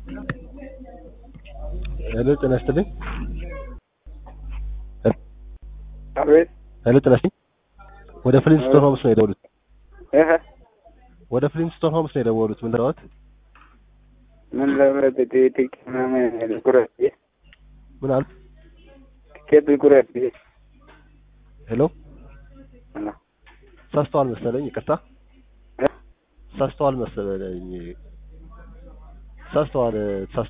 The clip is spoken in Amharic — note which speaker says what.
Speaker 1: ሄሎ ጤና ይስጥልኝ።
Speaker 2: አቤት።
Speaker 1: ሄሎ ጤና ይስጥልኝ። ወደ ፍሊንስቶን ሆምስ ነው የደወሉት? ወደ ፍሊንስቶን ሆምስ ነው የደወሉት? ምን ልረዳዎት?
Speaker 2: ምን ለምረት ቲኬት ምናምን ልቁረጥ?
Speaker 1: ምን አሉ?
Speaker 2: ቲኬት ልቁረጥ?
Speaker 1: ሄሎ ሳስተዋል መሰለኝ። ይቅርታ ሳስተዋል መሰለኝ። ሳስተዋል